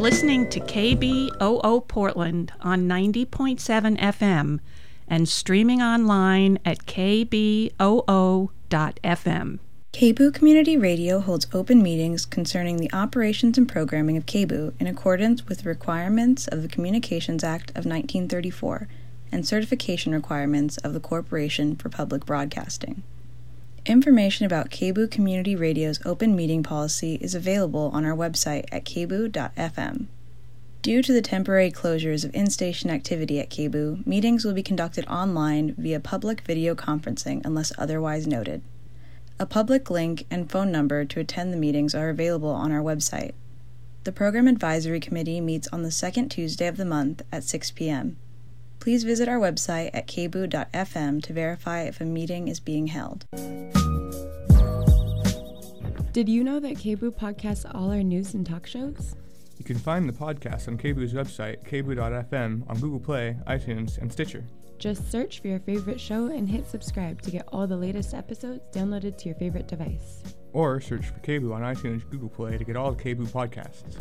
listening to KBOO Portland on 90.7 FM and streaming online at kboo.fm. KBOO Community Radio holds open meetings concerning the operations and programming of KBOO in accordance with requirements of the Communications Act of 1934 and certification requirements of the Corporation for Public Broadcasting. Information about KBOO Community Radio's open meeting policy is available on our website at kboo.fm. Due to the temporary closures of in-station activity at KBOO, meetings will be conducted online via public video conferencing unless otherwise noted. A public link and phone number to attend the meetings are available on our website. The Program Advisory Committee meets on the second Tuesday of the month at 6 p.m. Please visit our website at kboo.fm to verify if a meeting is being held. Did you know that KBOO podcasts all our news and talk shows? You can find the podcast on KBOO's website, kboo.fm, on Google Play, iTunes, and Stitcher. Just search for your favorite show and hit subscribe to get all the latest episodes downloaded to your favorite device. Or search for KBOO on iTunes, Google Play to get all the KBOO podcasts.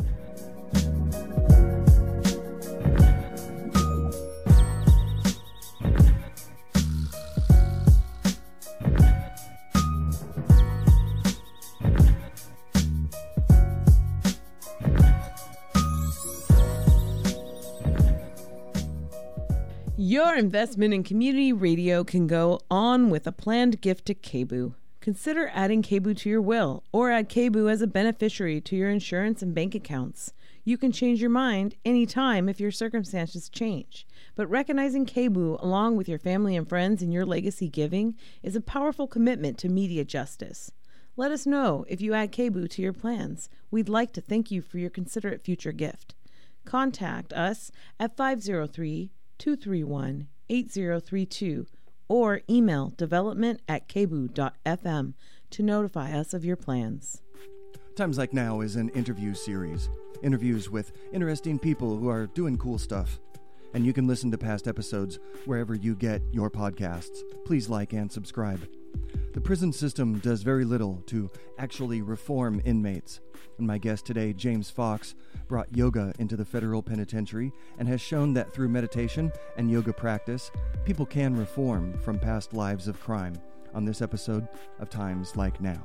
Your investment in community radio can go on with a planned gift to KBOO. Consider adding KBOO to your will or add KBOO as a beneficiary to your insurance and bank accounts. You can change your mind anytime if your circumstances change. But recognizing KBOO along with your family and friends in your legacy giving is a powerful commitment to media justice. Let us know if you add KBOO to your plans. We'd like to thank you for your considerate future gift. Contact us at 503-231-8032 or email development@kboo.fm to notify us of your plans. Times Like Now is an interview series. Interviews with interesting people who are doing cool stuff. And you can listen to past episodes wherever you get your podcasts. Please like and subscribe. The prison system does very little to actually reform inmates. And my guest today, James Fox, brought yoga into the federal penitentiary and has shown that through meditation and yoga practice, people can reform from past lives of crime on this episode of Times Like Now.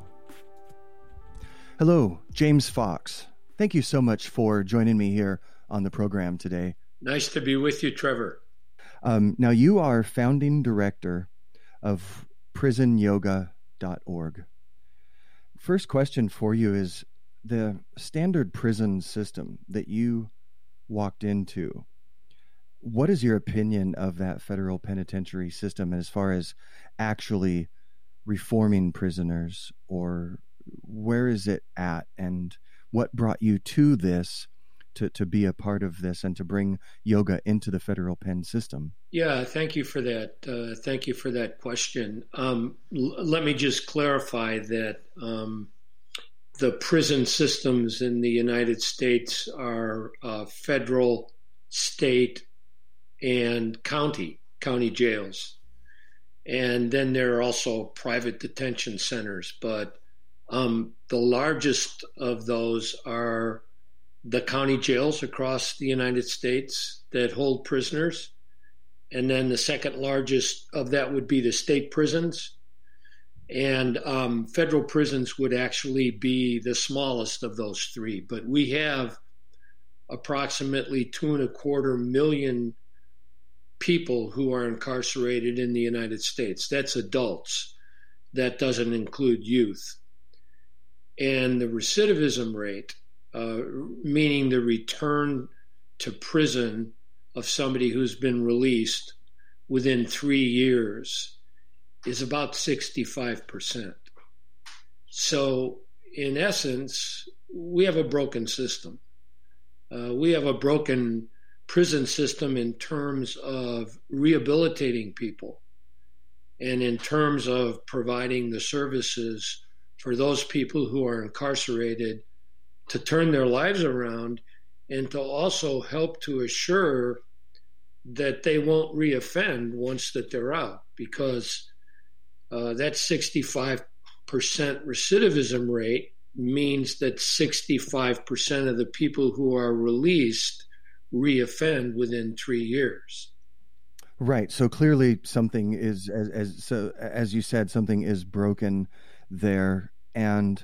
Hello, James Fox. Thank you so much for joining me here on the program today. Nice to be with you, Trevor. Now, you are founding director of prisonyoga.org. First question for you is, the standard prison system that you walked into, what is your opinion of that federal penitentiary system as far as actually reforming prisoners, or where is it at, and what brought you to this, to be a part of this and to bring yoga into the federal pen system? Yeah, thank you for that. Thank you for that question. Let me just clarify that the prison systems in the United States are federal, state, and county jails. And then there are also private detention centers. But the largest of those are the county jails across the United States that hold prisoners. And then the second largest of that would be the state prisons. And federal prisons would actually be the smallest of those three. But we have approximately 2.25 million people who are incarcerated in the United States. That's adults. That doesn't include youth. And the recidivism rate, meaning the return to prison of somebody who's been released within 3 years, is about 65%. So in essence, we have a broken system. We have a broken prison system in terms of rehabilitating people and in terms of providing the services for those people who are incarcerated to turn their lives around and to also help to assure that they won't reoffend once that they're out, because that 65% recidivism rate means that 65% of the people who are released reoffend within 3 years. Right. So clearly something is, as you said, something is broken there. And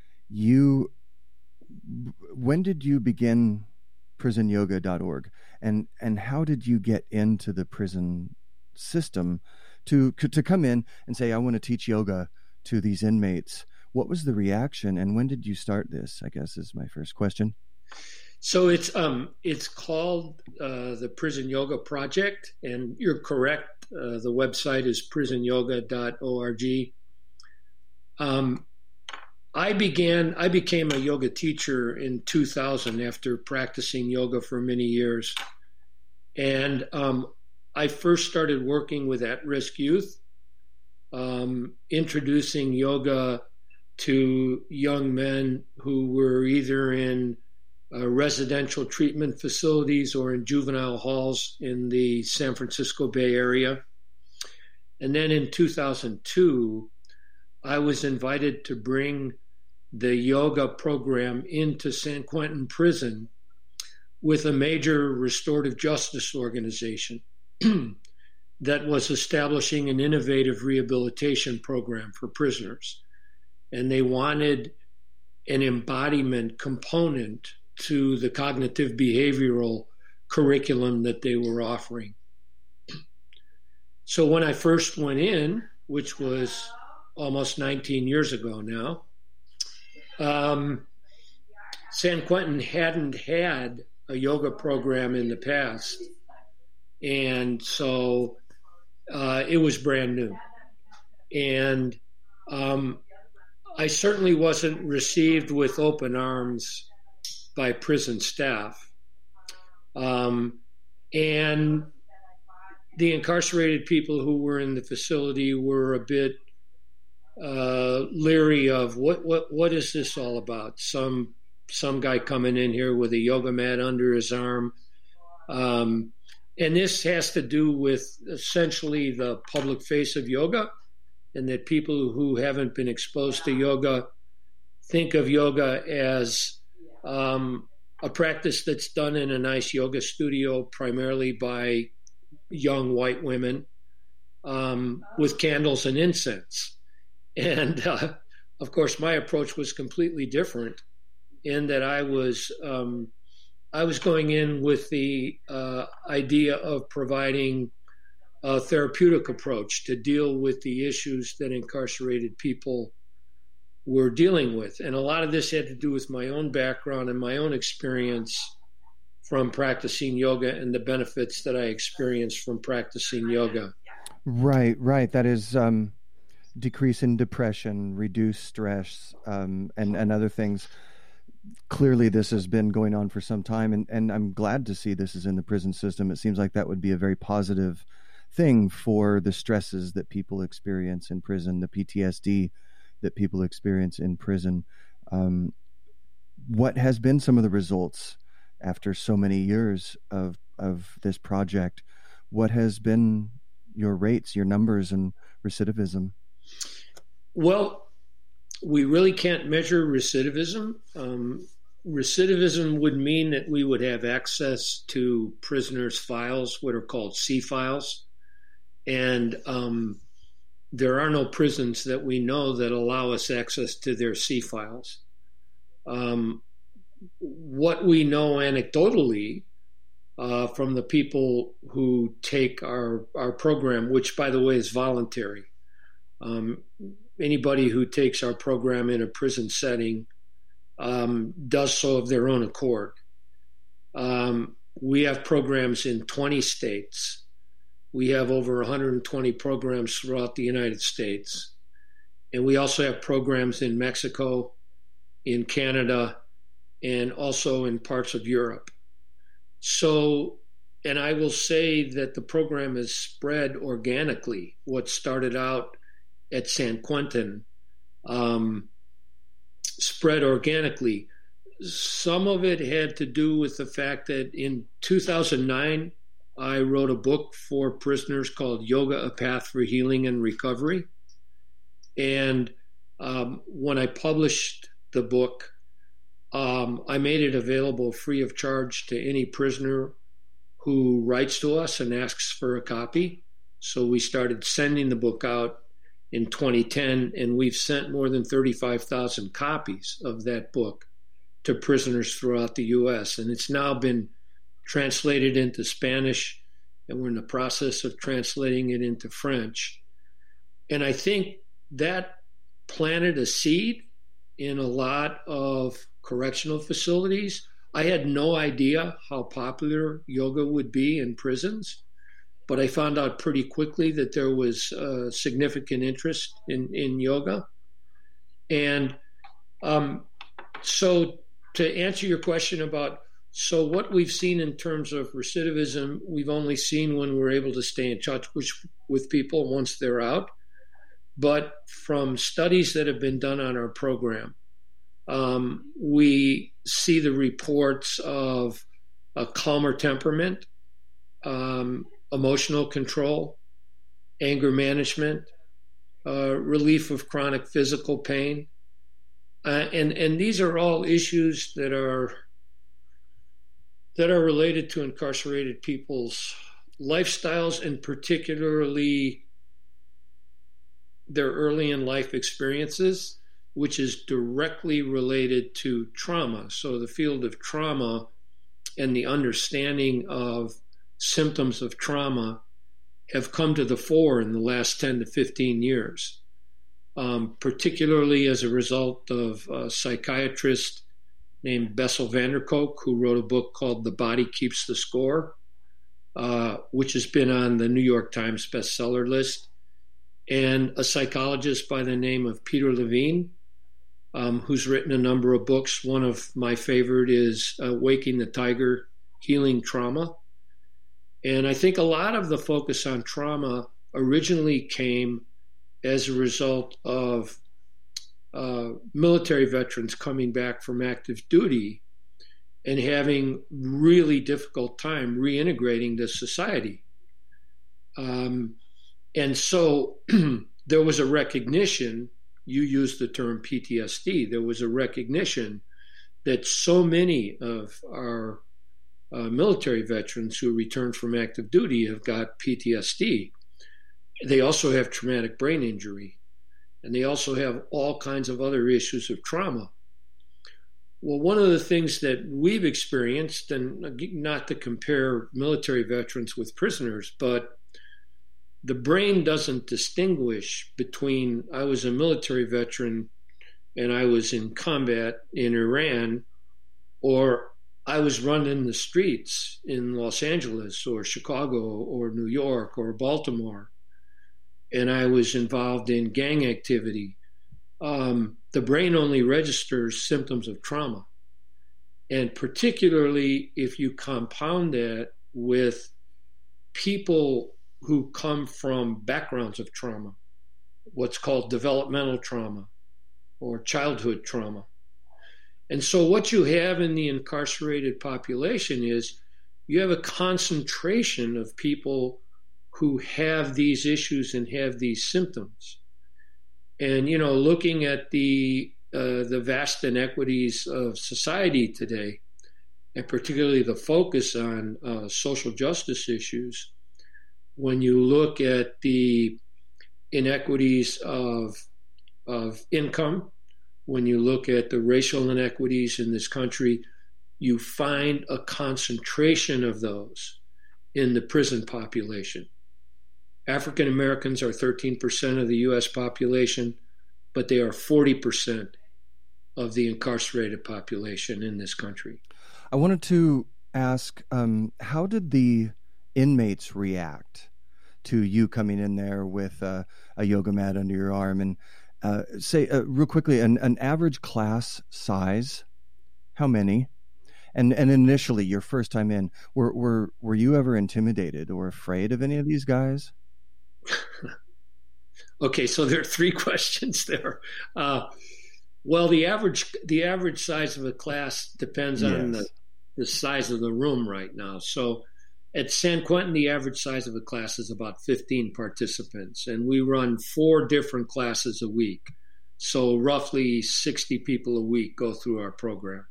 when did you begin prisonyoga.org? And how did you get into the prison system to come in and say, I want to teach yoga to these inmates? What was the reaction, and when did you start this, I guess, is my first question. So it's called the Prison Yoga Project, and you're correct. The website is prisonyoga.org. I became a yoga teacher in 2000 after practicing yoga for many years. And I first started working with at-risk youth, introducing yoga to young men who were either in residential treatment facilities or in juvenile halls in the San Francisco Bay Area. And then in 2002, I was invited to bring the yoga program into San Quentin Prison with a major restorative justice organization that was establishing an innovative rehabilitation program for prisoners. And they wanted an embodiment component to the cognitive behavioral curriculum that they were offering. So when I first went in, which was almost 19 years ago now, San Quentin hadn't had a yoga program in the past. And so it was brand new. And I certainly wasn't received with open arms by prison staff. And the incarcerated people who were in the facility were a bit leery of what is this all about? Some guy coming in here with a yoga mat under his arm. And this has to do with essentially the public face of yoga, and that people who haven't been exposed to yoga think of yoga as a practice that's done in a nice yoga studio, primarily by young white women with candles and incense. And of course, my approach was completely different in that I was going in with the idea of providing a therapeutic approach to deal with the issues that incarcerated people were dealing with. And a lot of this had to do with my own background and my own experience from practicing yoga and the benefits that I experienced from practicing yoga. Right. That is decrease in depression, reduce stress, and other things. Clearly, this has been going on for some time, and I'm glad to see this is in the prison system. It seems like that would be a very positive thing for the stresses that people experience in prison, the PTSD that people experience in prison. What has been some of the results after so many years of this project? What has been your rates, your numbers, and recidivism? Well, we really can't measure recidivism. Recidivism would mean that we would have access to prisoners' files, what are called C files. And there are no prisons that we know that allow us access to their C files. What we know anecdotally from the people who take our program, which, by the way, is voluntary. Anybody who takes our program in a prison setting does so of their own accord. We have programs in 20 states. We have over 120 programs throughout the United States. And we also have programs in Mexico, in Canada, and also in parts of Europe. So, and I will say that the program has spread organically. What started out at San Quentin spread organically. Some of it had to do with the fact that in 2009, I wrote a book for prisoners called Yoga, A Path for Healing and Recovery. And when I published the book. I made it available free of charge to any prisoner who writes to us and asks for a copy. So we started sending the book out in 2010, and we've sent more than 35,000 copies of that book to prisoners throughout the U.S. And it's now been translated into Spanish, and we're in the process of translating it into French. And I think that planted a seed in a lot of correctional facilities. I had no idea how popular yoga would be in prisons, but I found out pretty quickly that there was significant interest in yoga. And so to answer your question about, so what we've seen in terms of recidivism, we've only seen when we're able to stay in touch with people once they're out. But from studies that have been done on our program, we see the reports of a calmer temperament, emotional control, anger management, relief of chronic physical pain. And these are all issues that are related to incarcerated people's lifestyles, and particularly their early in life experiences, which is directly related to trauma. So the field of trauma and the understanding of symptoms of trauma have come to the fore in the last 10 to 15 years, particularly as a result of a psychiatrist named Bessel van der Kolk, who wrote a book called The Body Keeps the Score, which has been on the New York Times bestseller list, and a psychologist by the name of Peter Levine, who's written a number of books. One of my favorite is Waking the Tiger, Healing Trauma. And I think a lot of the focus on trauma originally came as a result of military veterans coming back from active duty and having really difficult time reintegrating to society. And so there was a recognition, you used the term PTSD, there was a recognition that so many of our military veterans who returned from active duty have got PTSD. They also have traumatic brain injury, and they also have all kinds of other issues of trauma. Well, one of the things that we've experienced, and not to compare military veterans with prisoners, but the brain doesn't distinguish between I was a military veteran and I was in combat in Iran, or I was running the streets in Los Angeles or Chicago or New York or Baltimore, and I was involved in gang activity. The brain only registers symptoms of trauma. And particularly if you compound that with people who come from backgrounds of trauma, what's called developmental trauma or childhood trauma. And so what you have in the incarcerated population is you have a concentration of people who have these issues and have these symptoms. And, you know, looking at the vast inequities of society today, and particularly the focus on social justice issues, when you look at the inequities of income, when you look at the racial inequities in this country, you find a concentration of those in the prison population. African Americans are 13% of the U.S. population, but they are 40% of the incarcerated population in this country. I wanted to ask, how did the inmates react to you coming in there with a yoga mat under your arm? And say real quickly, an average class size, how many? And initially, your first time in, were you ever intimidated or afraid of any of these guys? Okay, so there are three questions there. Well, the average size of a class depends on the size of the room right now. So at San Quentin, the average size of a class is about 15 participants, and we run 4 different classes a week. So roughly 60 people a week go through our program.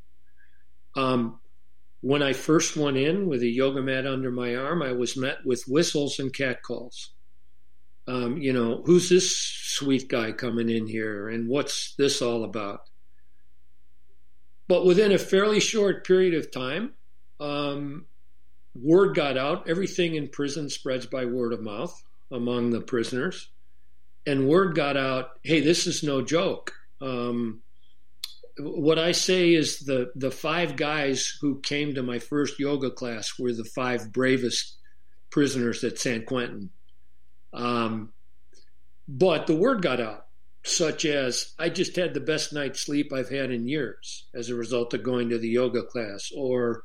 When I first went in with a yoga mat under my arm, I was met with whistles and catcalls. Who's this sweet guy coming in here, and what's this all about? But within a fairly short period of time, word got out. Everything in prison spreads by word of mouth among the prisoners. And word got out, hey, this is no joke. What I say is the 5 guys who came to my first yoga class were the 5 bravest prisoners at San Quentin. But the word got out, such as, I just had the best night's sleep I've had in years as a result of going to the yoga class, or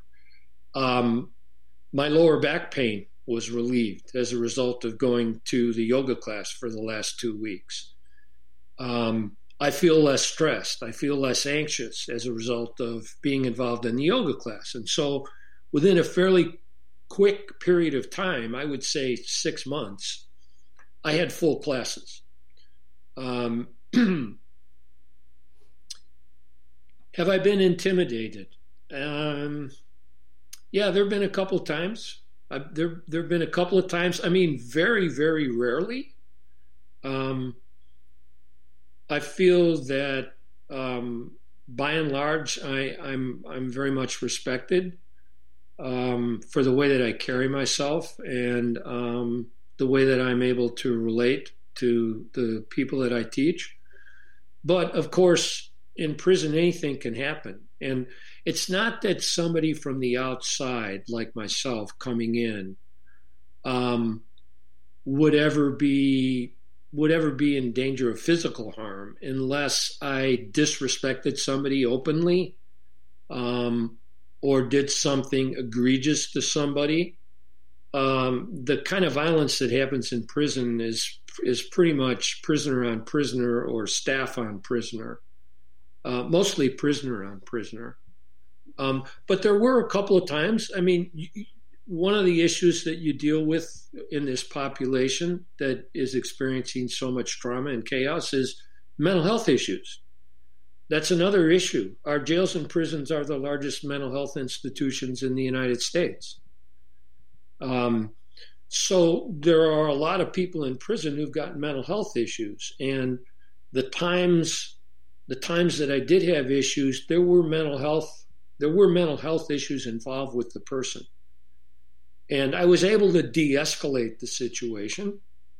my lower back pain was relieved as a result of going to the yoga class for the last 2 weeks. I feel less stressed. I feel less anxious as a result of being involved in the yoga class. And so within a fairly quick period of time, I would say 6 months, I had full classes. Have I been intimidated? Yeah, there have been a couple of times. There have been a couple of times. I mean, very, very rarely. I feel that by and large, I'm very much respected for the way that I carry myself and the way that I'm able to relate to the people that I teach. But of course, in prison, anything can happen. And it's not that somebody from the outside, like myself, coming in, would ever be in danger of physical harm unless I disrespected somebody openly, or did something egregious to somebody. The kind of violence that happens in prison is pretty much prisoner on prisoner or staff on prisoner, mostly prisoner on prisoner. But there were a couple of times. I mean, one of the issues that you deal with in this population that is experiencing so much trauma and chaos is mental health issues. That's another issue. Our jails and prisons are the largest mental health institutions in the United States. So there are a lot of people in prison who've got mental health issues. And the times that I did have issues, there were mental health issues involved with the person. And I was able to de-escalate the situation.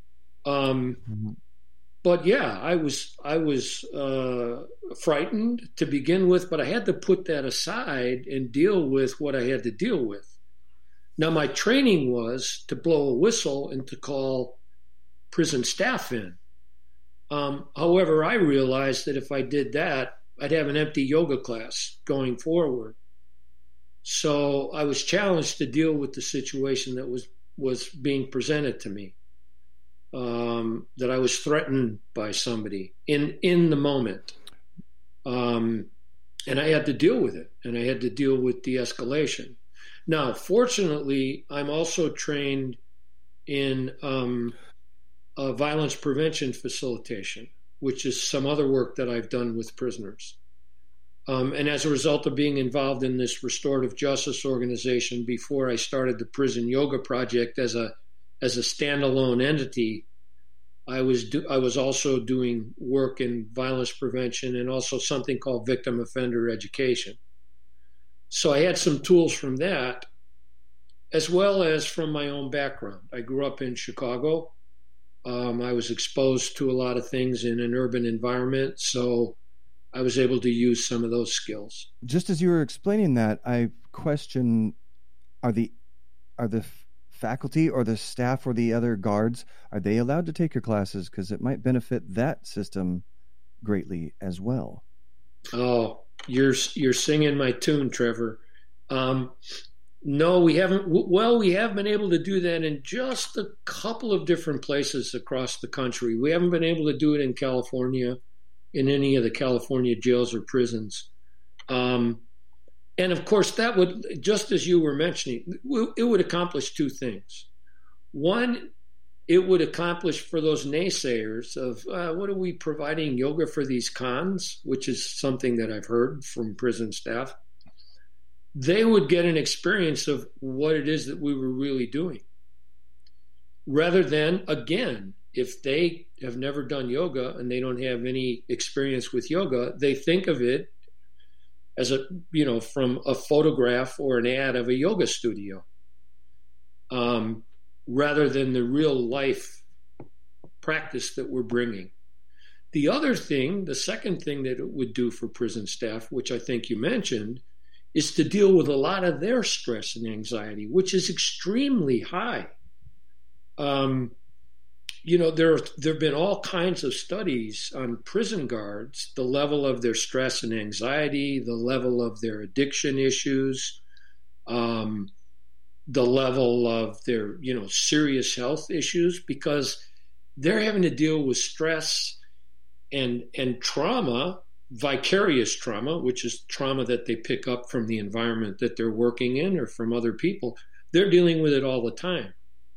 But yeah, I was frightened to begin with, but I had to put that aside and deal with what I had to deal with. Now, my training was to blow a whistle and to call prison staff in. However, I realized that if I did that, I'd have an empty yoga class going forward. So I was challenged to deal with the situation that was being presented to me, that I was threatened by somebody in the moment. And I had to deal with it, and I had to deal with de-escalation. Now, fortunately, I'm also trained in violence prevention facilitation, which is some other work that I've done with prisoners. And as a result of being involved in this restorative justice organization before I started the Prison Yoga Project as a standalone entity, I was also doing work in violence prevention and also something called victim offender education. So I had some tools from that, as well as from my own background. I grew up in Chicago. I was exposed to a lot of things in an urban environment, so I was able to use some of those skills. Just as you were explaining that, I question, are the faculty or the staff or the other guards, are they allowed to take your classes? Because it might benefit that system greatly as well. Oh, you're singing my tune, Trevor. No, we haven't. Well, we have been able to do that in just a couple of different places across the country. We haven't been able to do it in California, in any of the California jails or prisons. And of course, that would, just as you were mentioning, it would accomplish two things. One, it would accomplish for those naysayers of what are we providing yoga for these cons, which is something that I've heard from prison staff. They would get an experience of what it is that we were really doing. Rather than, again, if they have never done yoga and they don't have any experience with yoga, they think of it as from a photograph or an ad of a yoga studio, rather than the real life practice that we're bringing. The other thing, the second thing that it would do for prison staff, which I think you mentioned, is to deal with a lot of their stress and anxiety, which is extremely high. There have been all kinds of studies on prison guards, the level of their stress and anxiety, the level of their addiction issues, the level of their, serious health issues, because they're having to deal with stress and trauma, vicarious trauma, which is trauma that they pick up from the environment that they're working in or from other people. They're dealing with it all the time.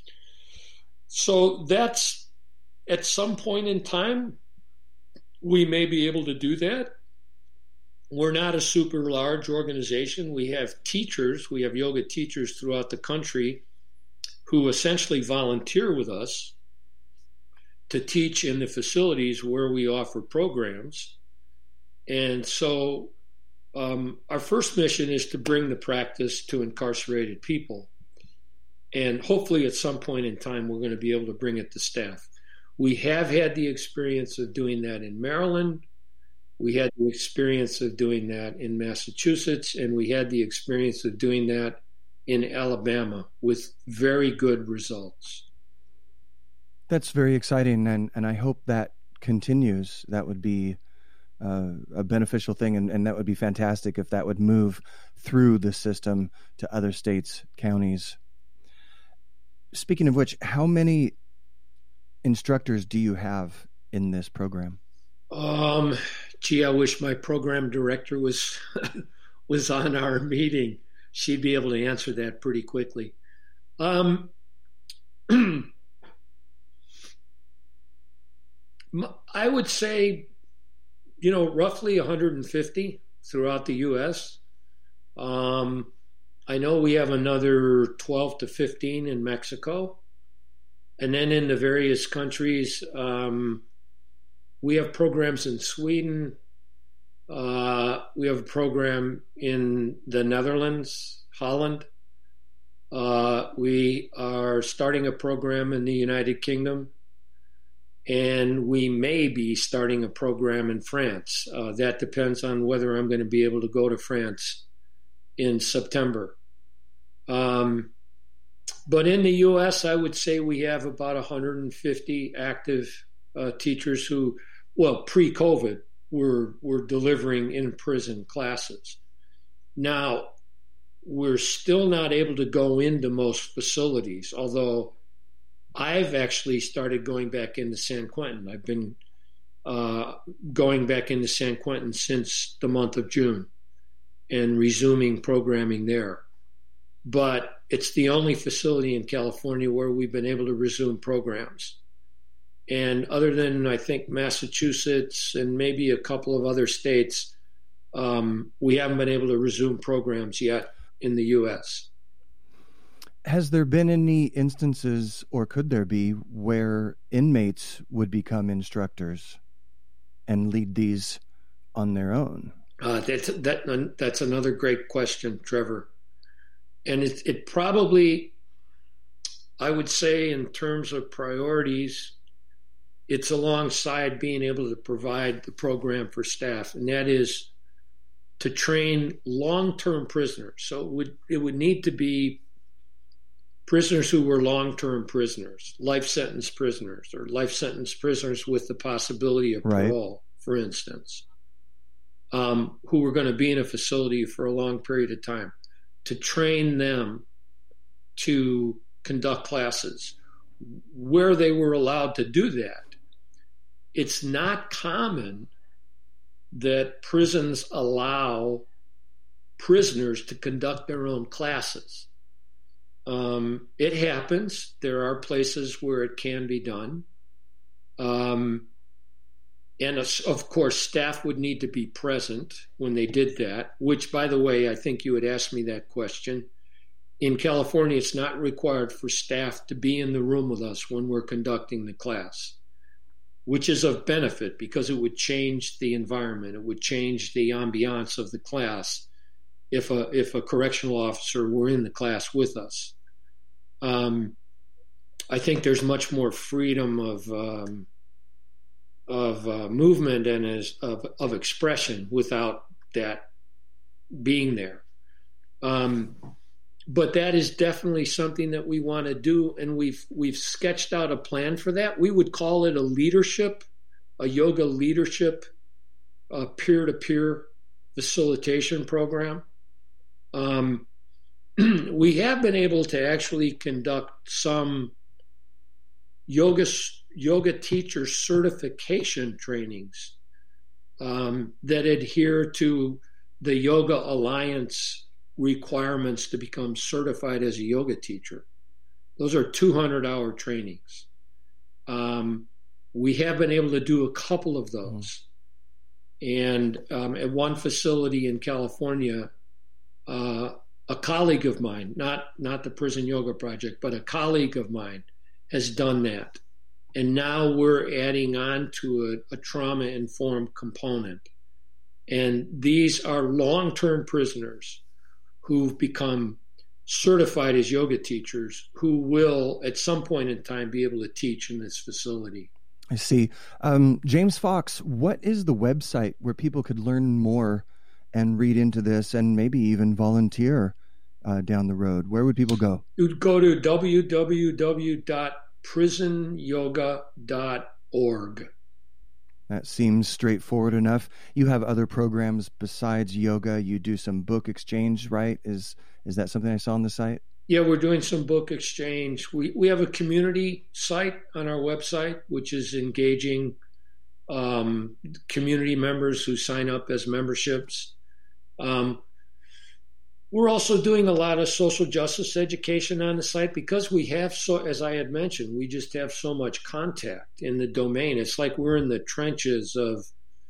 So that's, at some point in time, we may be able to do that. We're not a super large organization. We have teachers, we have yoga teachers throughout the country who essentially volunteer with us to teach in the facilities where we offer programs. And so our first mission is to bring the practice to incarcerated people. And hopefully at some point in time, we're going to be able to bring it to staff. We have had the experience of doing that in Maryland. We had the experience of doing that in Massachusetts, and we had the experience of doing that in Alabama with very good results. That's very exciting, and I hope that continues. That would be a beneficial thing, and that would be fantastic if that would move through the system to other states, counties. Speaking of which, how many instructors do you have in this program? I wish my program director was on our meeting. She'd be able to answer that pretty quickly. I would say, roughly 150 throughout the U.S. I know we have another 12 to 15 in Mexico. And then in the various countries, we have programs in Sweden. We have a program in the Netherlands, Holland. We are starting a program in the United Kingdom. And we may be starting a program in France. That depends on whether I'm going to be able to go to France in September. But in the U.S., I would say we have about 150 active teachers who, pre-COVID, were delivering in-prison classes. Now, we're still not able to go into most facilities, although I've actually started going back into San Quentin. I've been going back into San Quentin since the month of June and resuming programming there. But it's the only facility in California where we've been able to resume programs. And other than, I think, Massachusetts and maybe a couple of other states, we haven't been able to resume programs yet in the U.S. Has there been any instances, or could there be, where inmates would become instructors and lead these on their own? That's another great question, Trevor. And it probably, I would say, in terms of priorities, it's alongside being able to provide the program for staff, and that is to train long-term prisoners. So it would need to be prisoners who were long-term prisoners, life sentence prisoners, or life sentence prisoners with the possibility of parole, for instance, who were going to be in a facility for a long period of time, to train them to conduct classes where they were allowed to do that. It's not common that prisons allow prisoners to conduct their own classes. It happens. There are places where it can be done. And of course, staff would need to be present when they did that, which, by the way, I think you had asked me that question. In California, it's not required for staff to be in the room with us when we're conducting the class, which is of benefit because it would change the environment. It would change the ambiance of the class if a correctional officer were in the class with us. I think there's much more freedom of movement and of expression without that being there. But that is definitely something that we want to do, and we've sketched out a plan for that. We would call it a yoga leadership, peer-to-peer facilitation program. We have been able to actually conduct some yoga teacher certification trainings that adhere to the Yoga Alliance requirements to become certified as a yoga teacher. Those are 200-hour trainings. We have been able to do a couple of those. And at one facility in California, a colleague of mine, not the Prison Yoga Project, but a colleague of mine has done that. And now we're adding on to a trauma-informed component. And these are long-term prisoners who've become certified as yoga teachers who will, at some point in time, be able to teach in this facility. I see. James Fox, what is the website where people could learn more and read into this and maybe even volunteer down the road? Where would people go? You'd go to www.prisonyoga.org. That seems straightforward enough. You have other programs besides yoga. You do some book exchange, right? Is that something I saw on the site? Yeah, we're doing some book exchange. We have a community site on our website, which is engaging community members who sign up as memberships. We're also doing a lot of social justice education on the site because we have, as I had mentioned, we just have so much contact in the domain. It's like we're in the trenches of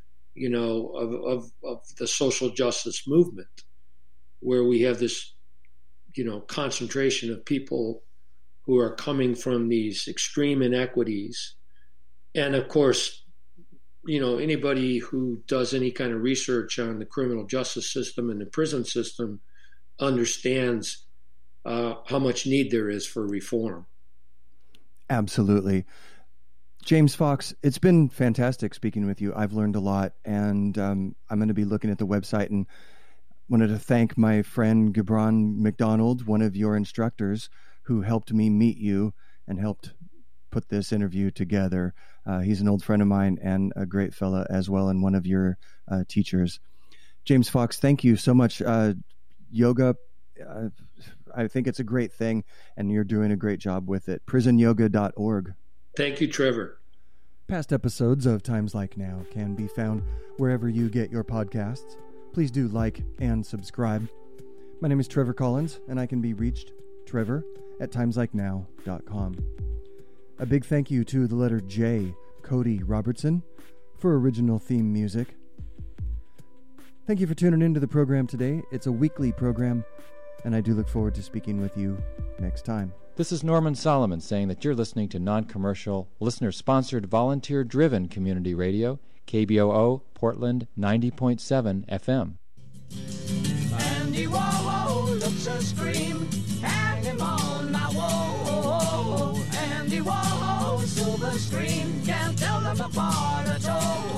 the social justice movement, where we have this, concentration of people who are coming from these extreme inequities. And of course, anybody who does any kind of research on the criminal justice system and the prison system understands how much need there is for reform. Absolutely. James Fox, it's been fantastic speaking with you. I've learned a lot, and I'm going to be looking at the website, and wanted to thank my friend Gibran McDonald, one of your instructors, who helped me meet you and helped put this interview together. He's an old friend of mine and a great fella as well, and one of your teachers. James Fox, thank you so much. Yoga, I think it's a great thing, and you're doing a great job with it. prisonyoga.org. Thank you, Trevor. Past episodes of Times Like Now can be found wherever you get your podcasts. Please do like and subscribe. My name is Trevor Collins, and I can be reached, trevor@timeslikenow.com. A big thank you to the letter J, Cody Robertson, for original theme music. Thank you for tuning into the program today. It's a weekly program, and I do look forward to speaking with you next time. This is Norman Solomon saying that you're listening to non-commercial, listener-sponsored, volunteer-driven community radio, KBOO, Portland 90.7 FM. Andy Warhol looks a scream, hang him on my wall. Andy Warhol, silver screen, can't tell them apart at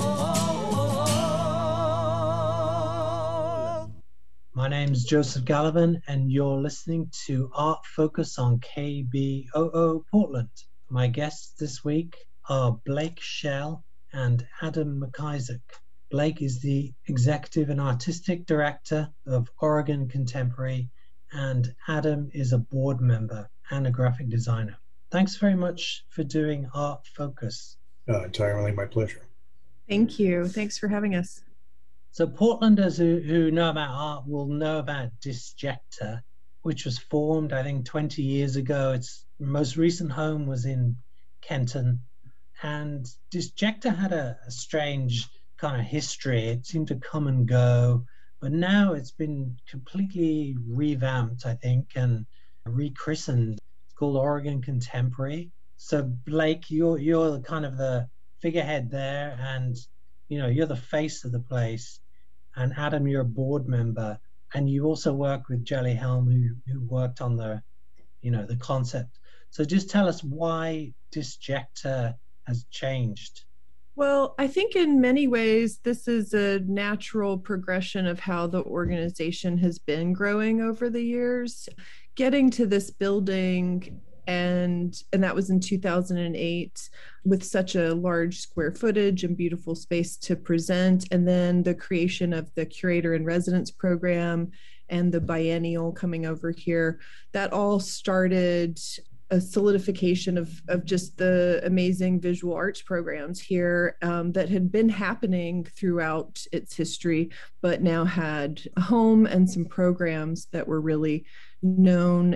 all. My name's Joseph Gallivan, and you're listening to Art Focus on KBOO Portland. My guests this week are Blake Shell and Adam McIsaac. Blake is the executive and artistic director of Oregon Contemporary, and Adam is a board member and a graphic designer. Thanks very much for doing Art Focus. Entirely my pleasure. Thank you. Thanks for having us. So Portlanders who know about art will know about Disjecta. which was formed, I think, 20 years ago. Its most recent home was in Kenton. And Disjecta had a strange kind of history. It seemed to come and go, but now it's been completely revamped, I think, and rechristened. It's called Oregon Contemporary. So Blake, you're kind of the figurehead there, and you're the face of the place. And Adam, you're a board member, and you also work with Jelly Helm, who worked on the concept. So just tell us why Disjecta has changed. Well, I think in many ways, this is a natural progression of how the organization has been growing over the years. Getting to this building, and that was in 2008, with such a large square footage and beautiful space to present, and then the creation of the curator in residence program and the biennial coming over here, that all started a solidification of just the amazing visual arts programs here that had been happening throughout its history, but now had a home and some programs that were really known